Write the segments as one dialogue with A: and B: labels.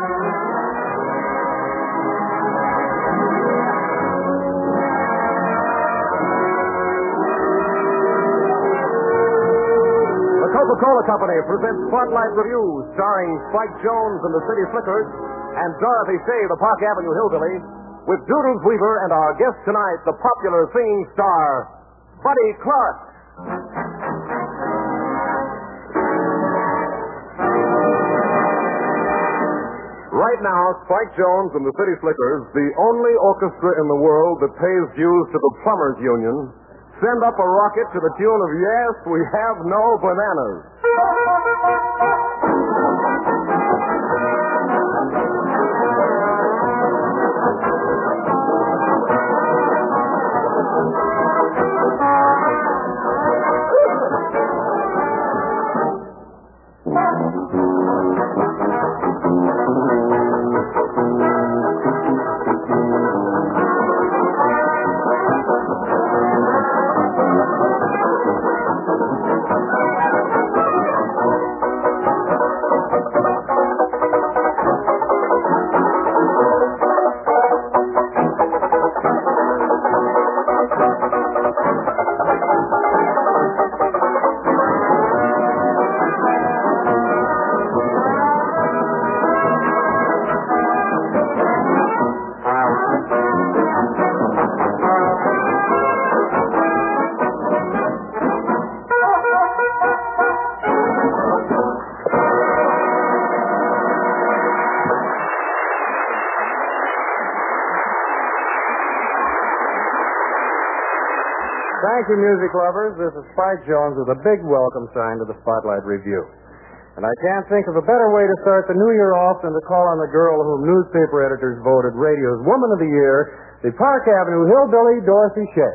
A: The Coca-Cola Company presents Spotlight Review, starring Spike Jones and the City Slickers and Dorothy Shea, the Park Avenue Hillbilly, with Doodles Weaver and our guest tonight, the popular singing star, Buddy Clark. Right now, Spike Jones and the City Slickers, the only orchestra in the world that pays dues to the Plumbers Union, send up a rocket to the tune of Yes, We Have No Bananas.
B: Thank you, music lovers. This is Spike Jones with a big welcome sign to the Spotlight Review. And I can't think of a better way to start the new year off than to call on the girl whom newspaper editors voted radio's Woman of the Year, the Park Avenue Hillbilly, Dorothy Shea.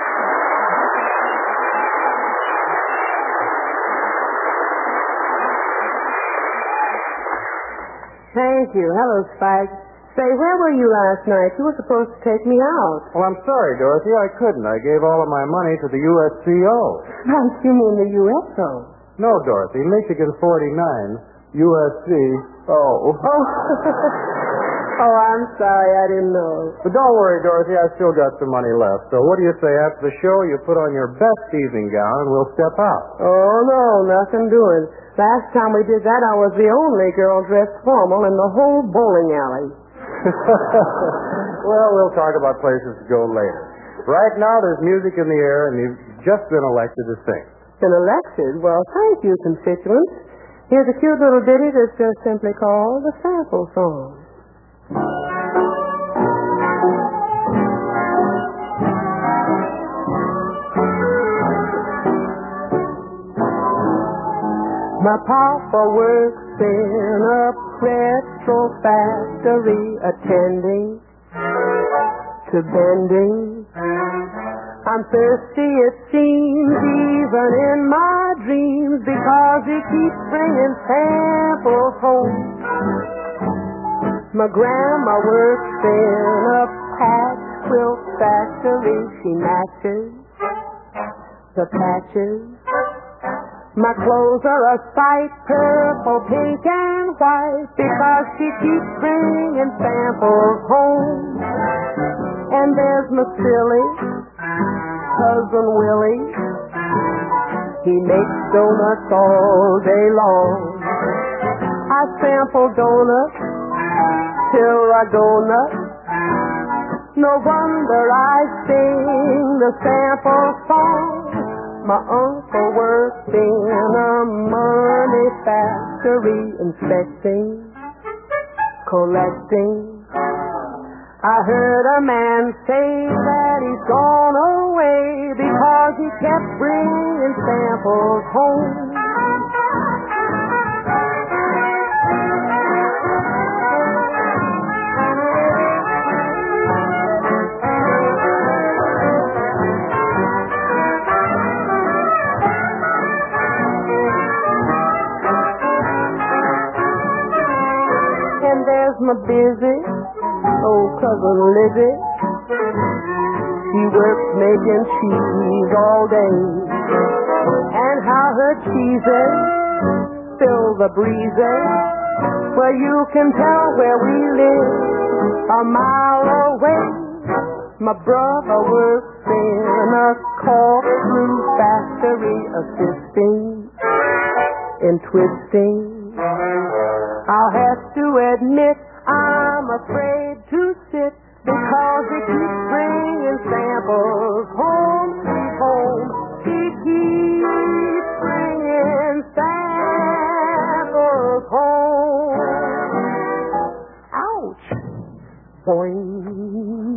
C: Thank you. Hello, Spike. Say, where were you last night? You were supposed to take me out.
B: Well, I'm sorry, Dorothy. I couldn't. I gave all of my money to the USCO.
C: You mean the USO?
B: No, Dorothy. Michigan 49. USC. Oh.
C: Oh, I'm sorry. I didn't know.
B: But don't worry, Dorothy. I still got some money left. So what do you say after the show you put on your best evening gown and we'll step out?
C: Oh, no. Nothing doing. Last time we did that, I was the only girl dressed formal in the whole bowling alley.
B: Well, we'll talk about places to go later. Right now, there's music in the air, and you've just been elected to sing.
C: Been elected? Well, thank you, constituents. Here's a cute little ditty that's just simply called the Sample Song. My papa works in a petrol factory, attending to bending. I'm thirsty, it seems, even in my dreams, because he keeps bringing samples home. My grandma works in a patchwork factory. She matches the patches. My clothes are a sight, purple, pink, and white, because she keeps bringing samples home. And there's my silly cousin Willie. He makes donuts all day long. I sample donuts till I go nuts. No wonder I sing the sample song. My uncle works in a money factory, inspecting, collecting. I heard a man say that he's gone away because he kept bringing samples home. There's my busy old cousin Lizzie. She works making cheese all day, and how her cheeses fill the breezes Well, you can tell where we live a mile away. My brother works in a corkscrew factory, assisting in twisting. I'll have to admit I'm afraid to sit because he keeps bringing samples home, sweet home. He keeps bringing samples home. Ouch. Boing.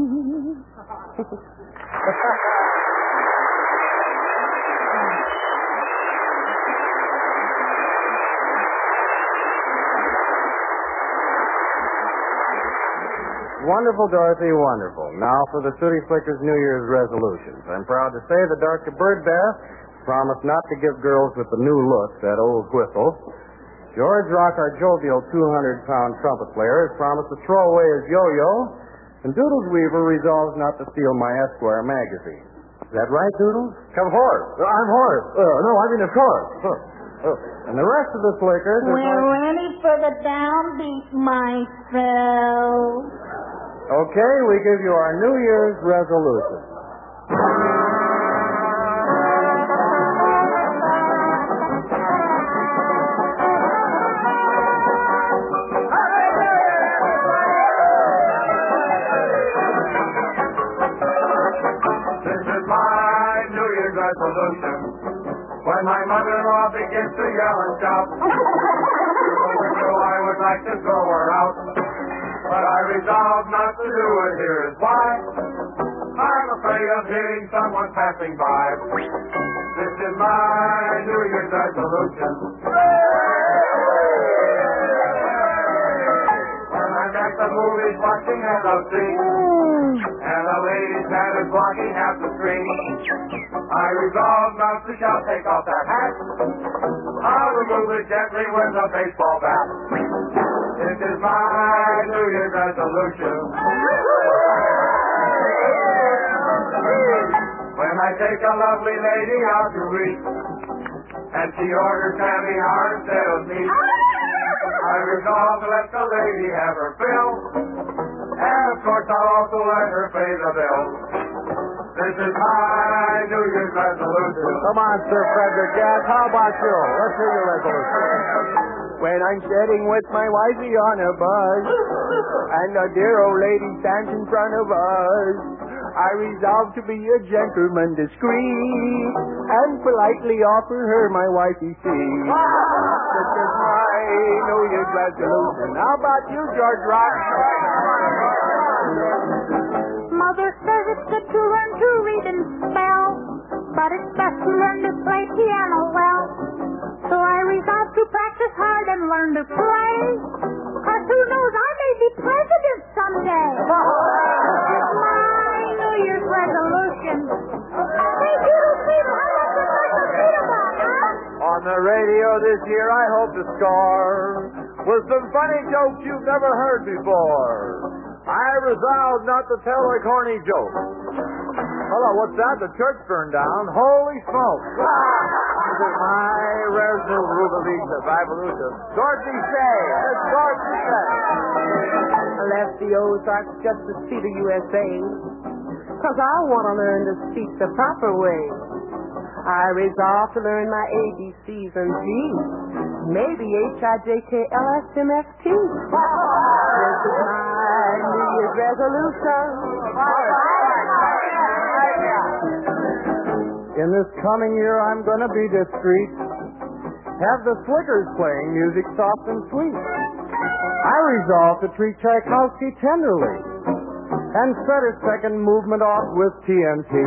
B: Wonderful, Dorothy, wonderful. Now for the Sooty Flickers' New Year's resolutions. I'm proud to say that Dr. Birdbath promised not to give girls with the new look that old whistle. George Rock, our jovial 200-pound trumpet player, has promised to throw away his yo-yo. And Doodles Weaver resolves not to steal my Esquire magazine. Is that right, Doodles?
A: Come forth. I'm Horace. No, I mean, of course.
B: And the rest of the Flickers...
D: We're ready for the downbeat, myself.
B: Okay, we give you our New Year's resolution.
E: This is my New Year's resolution. When my mother-in-law begins to yell and shout, I would like to throw her out. But I resolved not to do it. Here is why. I'm afraid of hitting someone passing by. This is my New Year's resolution. When I'm at the movies watching LOC, and the lady's hat is blocking half the screen, I resolved not to shout, take off that hat. I'll remove it gently with a baseball bat. This is my New Year's resolution. When I take a lovely lady out to eat, and she orders caviar instead of meat, I resolve to let the lady have her fill, and of course I'll also let her pay the bill. This is my New Year's resolution.
A: Come on, Sir Frederick Gass. How about you? Let's hear your resolution.
C: When I'm sitting with my wifey on a bus, and the dear old lady stands in front of us, I resolve to be a gentleman discreet, and politely offer her my wifey seat. This is my New Year's resolution. How about you, George Rock?
D: Mother says it's good to learn to read and spell, but it's best to learn to play piano well. So I resolved to practice hard and learn to play, 'cause who knows, I may be president someday. My New Year's resolution. Hey, Doodle Fever, how much is Michael Peter about, huh?
A: On the radio this year, I hope to score with some funny jokes you've never heard before. I resolved not to tell a corny joke. Hello, what's that? The church burned down. Holy smoke. This is my resolution. Dorothy Say. It's Dorothy Say.
C: I left the Ozarks just to see the USA, 'cause I want to learn to speak the proper way. I resolved to learn my ABCs and G's, maybe HIJKLSMFT. This is my New Year's resolution.
B: In this coming year, I'm going to be discreet. Have the Flickers playing music soft and sweet. I resolve to treat Tchaikovsky tenderly and set his second movement off with TNT.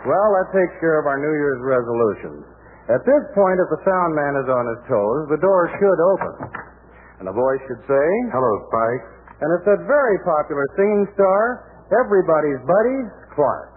B: Well, that takes care of our New Year's resolutions. At this point, if the sound man is on his toes, the door should open. And a voice should say,
F: Hello, Spike.
B: and it's that very popular singing star, everybody's buddy, Clark.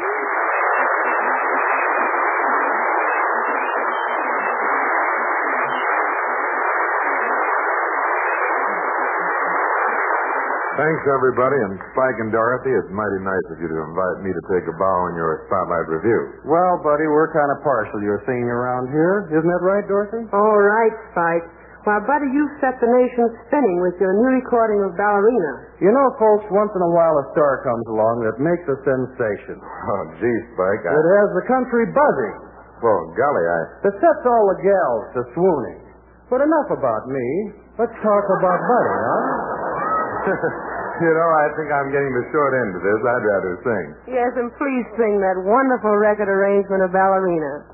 F: Thanks, everybody, and Spike and Dorothy. It's mighty nice of you to invite me to take a bow in your Spotlight review.
B: Well, buddy, we're kind of partial to your singing around here. Isn't that right, Dorothy?
G: All right, Spike. Well, buddy, you've set the nation spinning with your new recording of Ballerina.
B: You know, folks, once in a while a star comes along that makes a sensation.
F: Oh, gee, Spike.
B: It has the country buzzing.
F: Well, golly,
B: That sets all the gals to swooning. But enough about me. Let's talk about Buddy, huh?
F: You know, I think I'm getting the short end of this. I'd rather sing.
G: Yes, and please sing that wonderful record arrangement of Ballerina.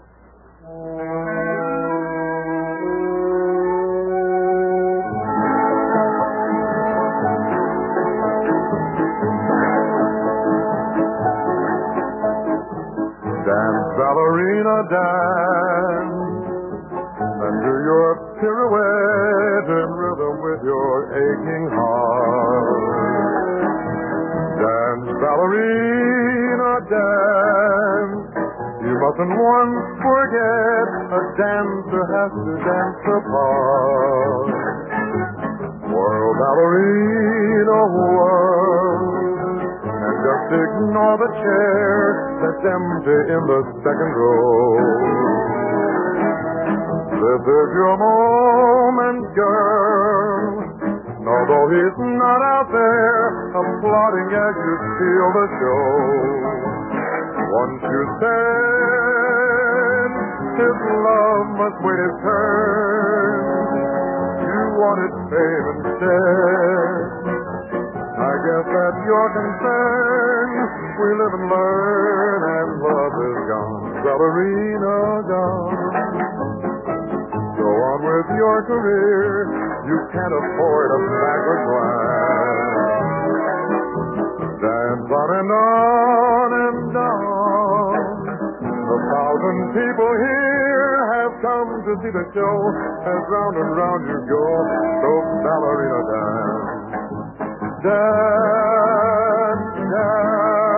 F: Dance, ballerina, dance, and do your pirouette in rhythm with your aching heart. Dance, ballerina, dance. You mustn't once forget a dancer has to dance apart. Whirl, ballerina, whirl, and just ignore the chair that's empty in the second row. This is your moment, girl. Although he's not out there applauding as you steal the show. Once you stand, his love must wait his turn. You wanted fame instead. I guess that's your concern. We live and learn, and love is gone. Ballerina gone. Go on with your career. You can't afford a backward glance. Dance on and on and on. 1,000 people here have come to see the show. As round and round you go, so ballerina dance. Dance, dance.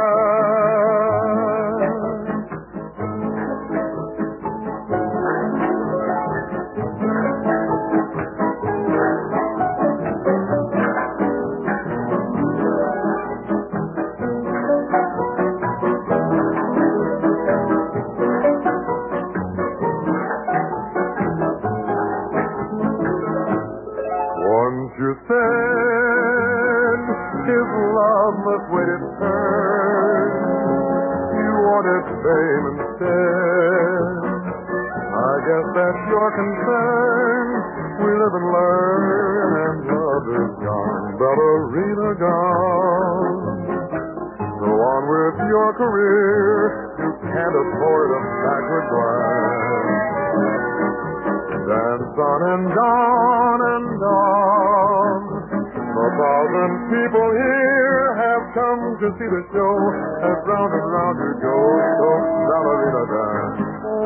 F: Once you said his love must wait its turn, you wanted fame instead. I guess that's your concern. We live and learn, and love is gone. Ballerina gone. Go on with your career. You can't afford a backward glance. Dance on and on and on. 1,000 people here have come to see the show. As round and round you go, so ballerina dance.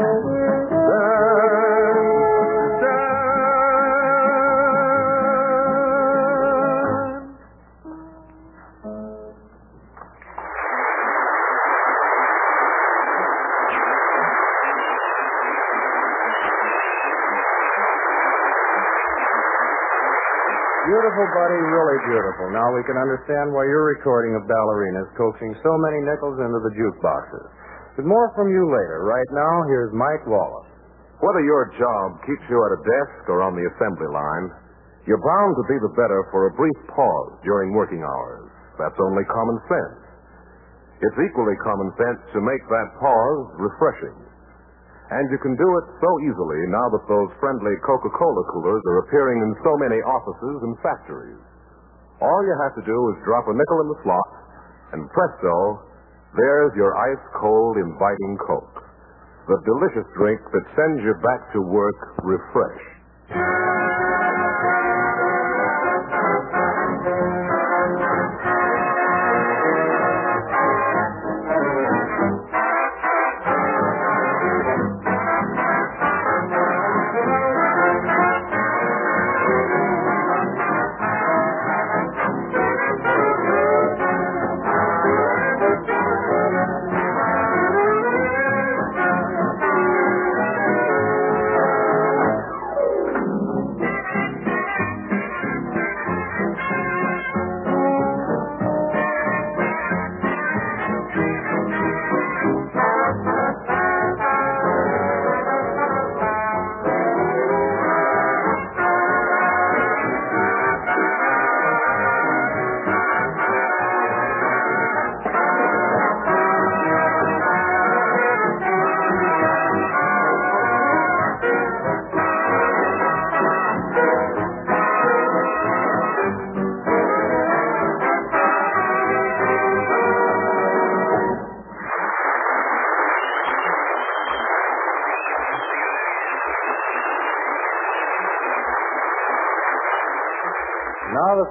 F: Dance, dance.
B: Beautiful, buddy, really beautiful. Now we can understand why your recording of Ballerina is coaxing so many nickels into the jukeboxes. But more from you later. Right now, here's Mike Wallace.
A: Whether your job keeps you at a desk or on the assembly line, you're bound to be the better for a brief pause during working hours. That's only common sense. It's equally common sense to make that pause refreshing. And you can do it so easily now that those friendly Coca-Cola coolers are appearing in so many offices and factories. All you have to do is drop a nickel in the slot, and presto, there's your ice-cold, inviting Coke. The delicious drink that sends you back to work refreshed.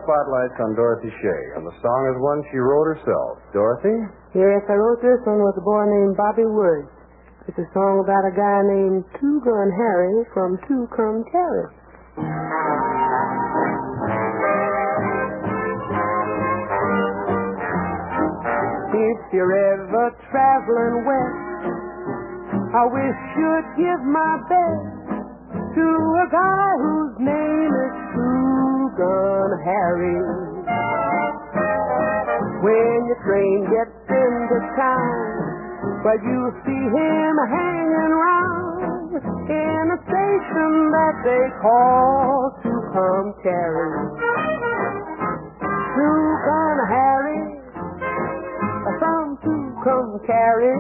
B: spotlights on Dorothy Shea, and the song is one she wrote herself. Dorothy?
G: Yes, I wrote this one with a boy named Bobby Woods. It's a song about a guy named Two Gun Harry from Tucumcari. If you're ever traveling west, I wish you'd give my best to a guy whose name is Two Gun Harry. When your train gets into town, but you see him hanging round in a station that they call Tucumcari. Two Gun Harry from Tucumcari.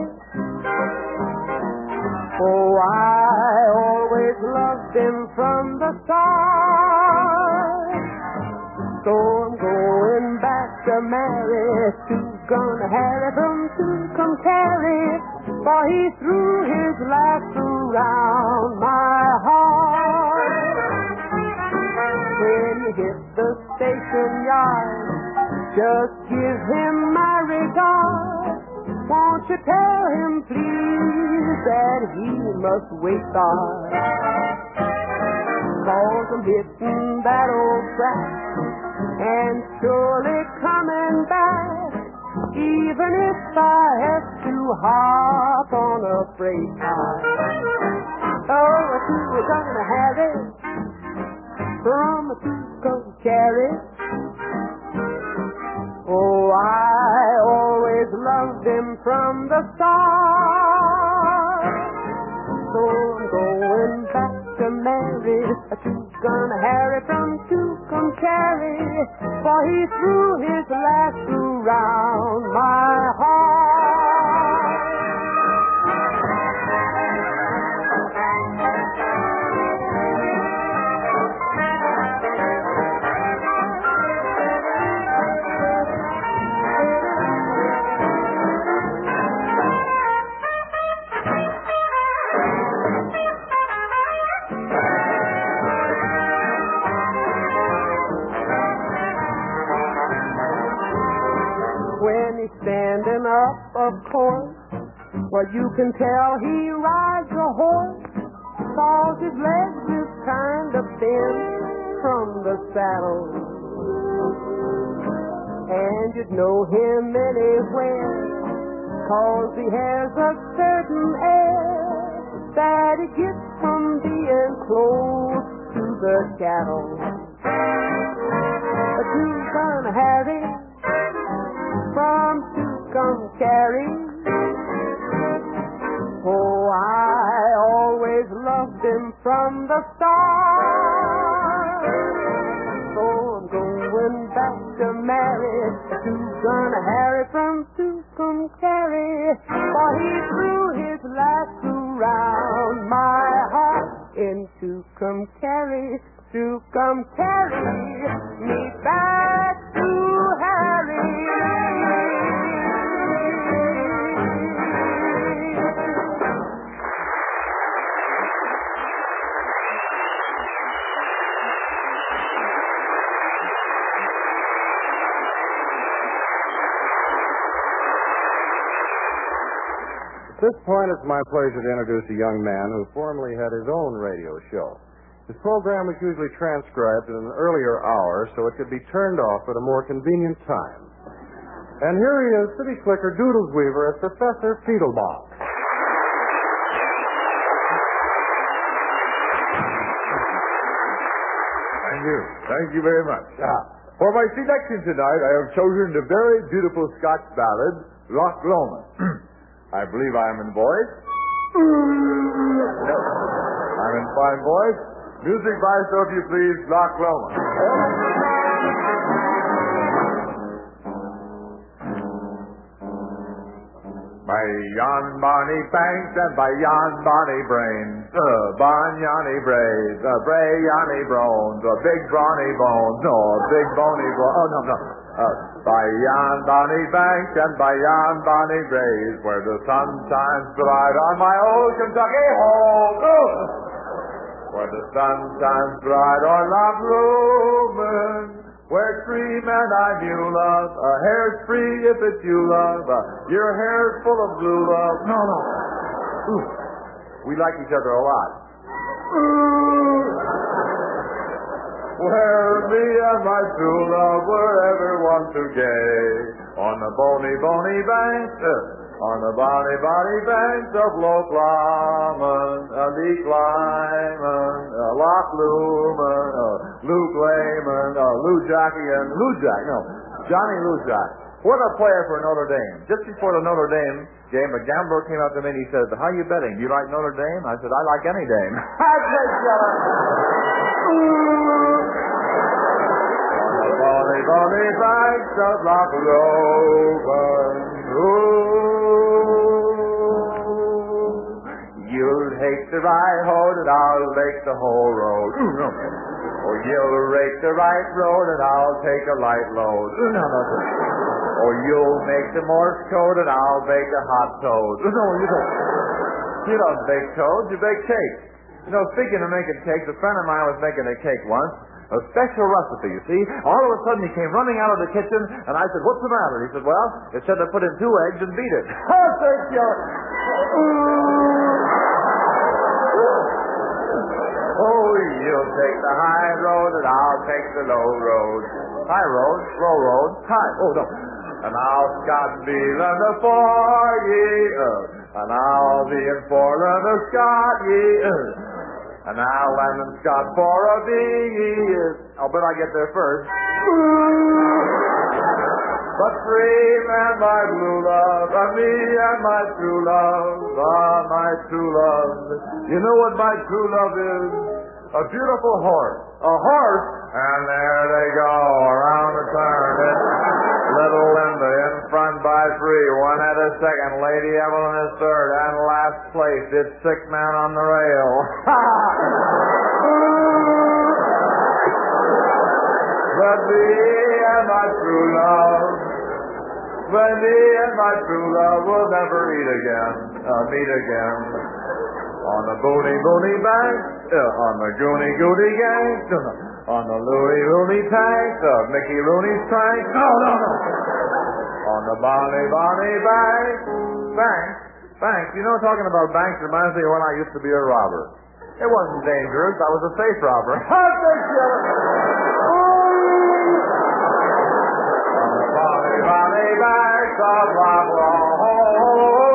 G: Oh, I always loved him from the start. So I'm going back to marry Two Gun Harry from Tucumcari, for he threw his laugh around my heart. When you hit the station yard, just give him my regard. Won't you tell him, please, that he must wait hard? 'Cause I'm hitting that old track and surely coming back, even if I have to hop on a freight car. Oh, Two Gun Harry from Tucumcari. Oh, I always loved him from the start. So I'm going back to marry Two Gun Harry from Tucumcari, for he threw his lasso around my heart. Standing up, of course, well, you can tell he rides a horse, 'cause his legs is kind of thin from the saddle. And you'd know him anywhere, 'cause he has a certain air that he gets from being close to the cattle. Two Gun Harry from Tucumcari. Oh, I always loved him from the start. So I'm going back to marry Two Gun Harry from Tucumcari, for he threw his lasso round my heart in Tucumcari. Tucumcari, me back to Harry.
B: At this point, it's my pleasure to introduce a young man who formerly had his own radio show. His program was usually transcribed in an earlier hour, so it could be turned off at a more convenient time. And here he is, City Slicker Doodles Weaver as Professor Fiedlebach.
F: Thank you. Thank you very much. For my selection tonight, I have chosen the very beautiful Scotch ballad, Loch Lomond. I believe I am in voice. I'm in fine voice. Music by, so if you please, Loch Lomond. By yon bonny banks and by yon bonny brains, bon yonny braes, bray yonny brones, big brawny bones, no, big bony bones, oh, no. By yon bonny banks and by yon bonny braes, where the sun shines bright on my old Kentucky home, where the sun shines bright on Loch Lomond,
E: Where tree man I'm you, love. Hair's free if it's you, love. Your hair's full of blue, love. No. Ooh. We like each other a lot. Where me and my true love were ever one to gay. On the bony banks, on the bonny banks of Loch Lomond, Leek Lyman, Loch Lomond, Luke Layman, Lou Jockey and Johnny Lou Jock. What a player for Notre Dame. Just before the Notre Dame game, a gambler came up to me and he said, "How you betting? Do you like Notre Dame?" I said, "I like any Dame." I said, on the bonny banks of Loch Lomond, you'll take the right road and I'll take the whole road. Or you'll rake the right road and I'll take a light load. Or you'll make the Morse code and I'll bake a hot toad. No, you don't. You don't bake toads, you bake cakes. You know, speaking of making cakes, a friend of mine was making a cake once. A special recipe, you see. All of a sudden he came running out of the kitchen and I said, "What's the matter?" He said, "Well, it said to put in 2 eggs and beat it." Oh, thank you. Oh, you'll take the high road and I'll take the low road. High road, low road, high. Oh, no. And I'll Scott Beelan the for ye. And I'll be in Portland the Scott ye. And I'll land in Scott for a bee. I'll bet I get there first. But free man, my blue love, me and my true love, my true love. You know what my true love is? A beautiful horse. A horse? And there they go, around the turn. Little Linda in front by 3, Juanette is second, Lady Evelyn is third, and last place, it's Sick Man on the Rail. But me and my true love, when me and my true love will never meet again. On the boony bank, on the goony gang, on the Louie tank, Mickey Rooney's tank. No. On the bonny bank. Banks. You know, talking about banks reminds me of when I used to be a robber. It wasn't dangerous. I was a safe robber. Bonny banks of Loch Lomond.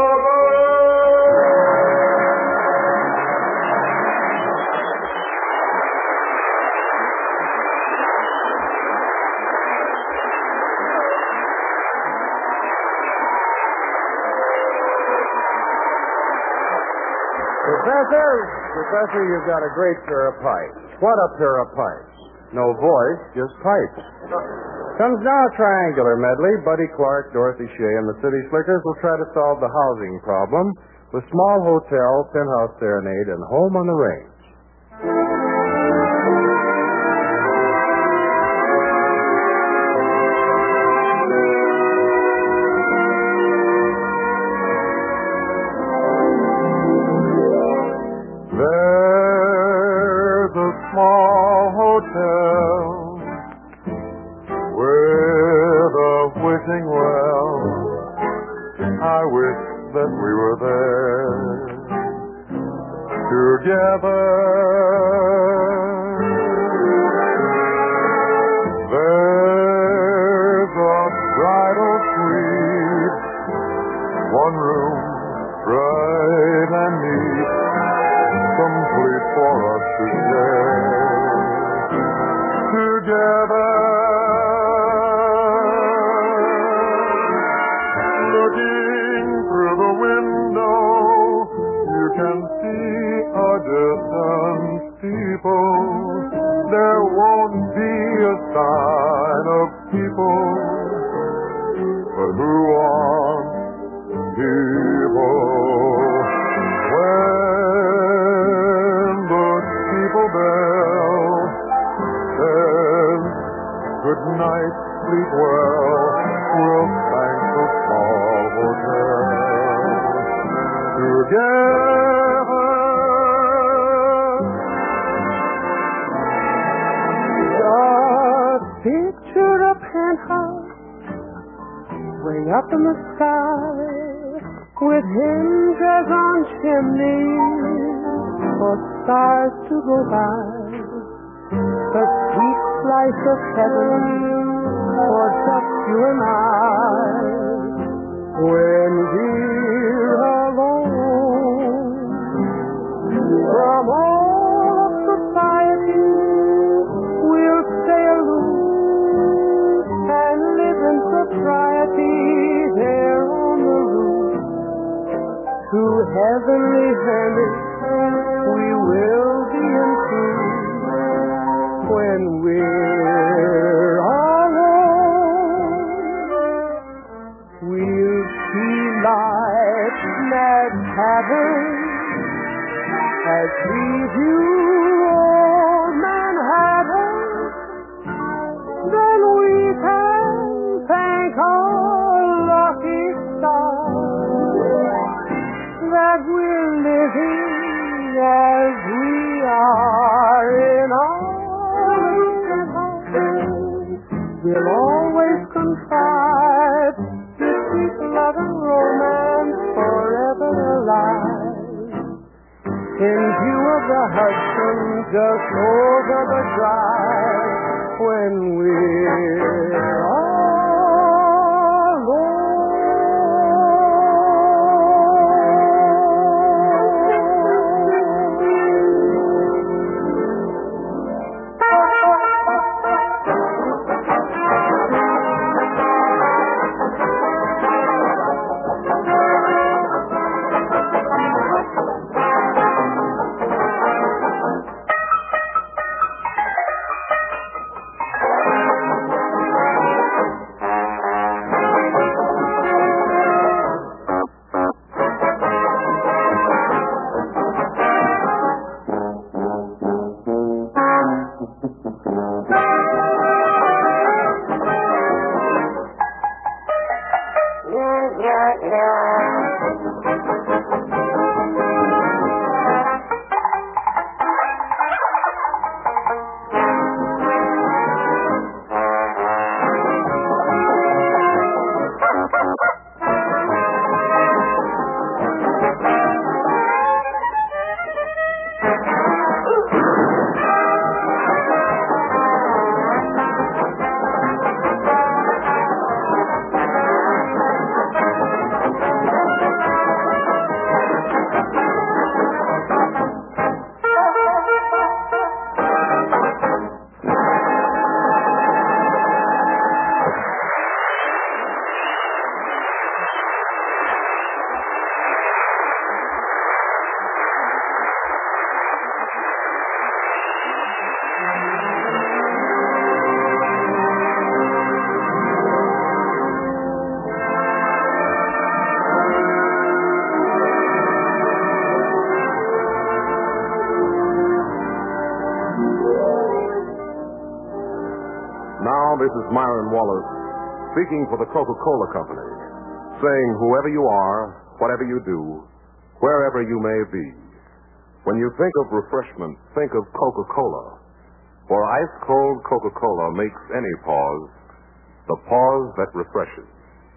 B: Professor, you've got a great pair of pipes. What a pair of pipes. No voice, just pipes. Comes now a triangular medley. Buddy Clark, Dorothy Shea, and the City Slickers will try to solve the housing problem with Small Hotel, Penthouse Serenade, and Home on the Range.
F: There's a small hotel with a wishing well. I wish that we were there together. There's a bridal suite, one room, bright and neat, complete for us to share together. Looking through the window, you can see a distant steeple. There won't be a sign of people, but who wants people? When the steeple bell says good night, sleep well, we'll thank the small hotel together.
G: Just picture up in the sky with hinges on chimneys for stars to go by. A sweet slice of heaven for just you and I. When we're alone from all of society, we'll stay aloof and live in propriety there on the roof. To heavenly Venice we will be enthused when we're alone. We'll see life's mad tavern as we view old Manhattan. Then we can thank our lucky stars that we're living as we are in our little home. We'll always contrive to keep love and romance forever alive. In view of the Hudson just over the drive, when we're all alone.
A: This is Myron Wallace speaking for the Coca-Cola Company, saying whoever you are, whatever you do, wherever you may be, when you think of refreshment, think of Coca-Cola. For ice-cold Coca-Cola makes any pause the pause that refreshes.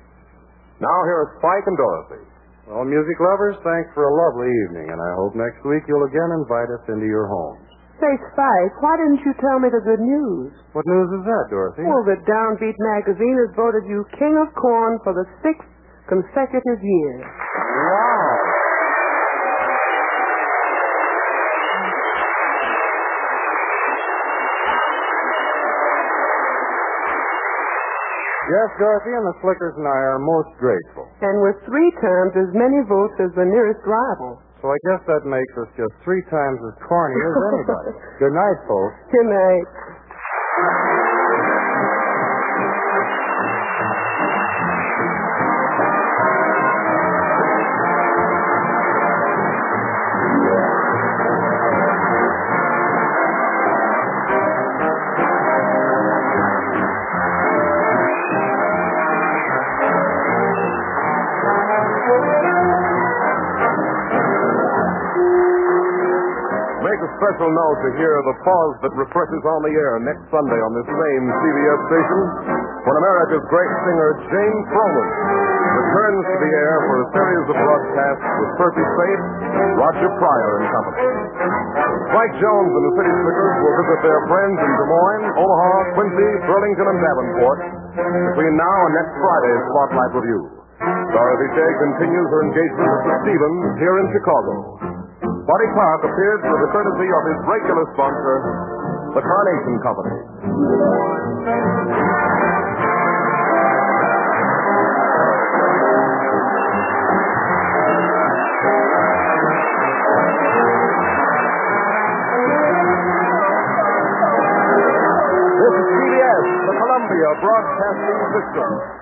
A: Now here are Spike and Dorothy.
B: Well, music lovers, thanks for a lovely evening, and I hope next week you'll again invite us into your homes.
G: Say, Spike, why didn't you tell me the good news?
B: What news is that, Dorothy?
G: Well, the Downbeat magazine has voted you King of Corn for the 6th consecutive year.
B: Wow. Yes, Dorothy, and the Slickers and I are most grateful.
G: And with 3 times as many votes as the nearest rival.
B: So I guess that makes us just 3 times as corny as anybody. Good night, folks.
G: Good night.
A: Special note to hear the pause that refreshes on the air next Sunday on this same CBS station. when America's great singer Jane Froman returns to the air for a series of broadcasts with Percy Faith, Roger Pryor and company. Spike Jones and the City Slickers will visit their friends in Des Moines, Omaha, Quincy, Burlington, and Davenport between now and next Friday's Spotlight Review. Dorothy Day continues her engagement with the Stevens here in Chicago. Buddy Clark appears with the courtesy of his regular sponsor, the Carnation Company. This is CBS, the Columbia Broadcasting System.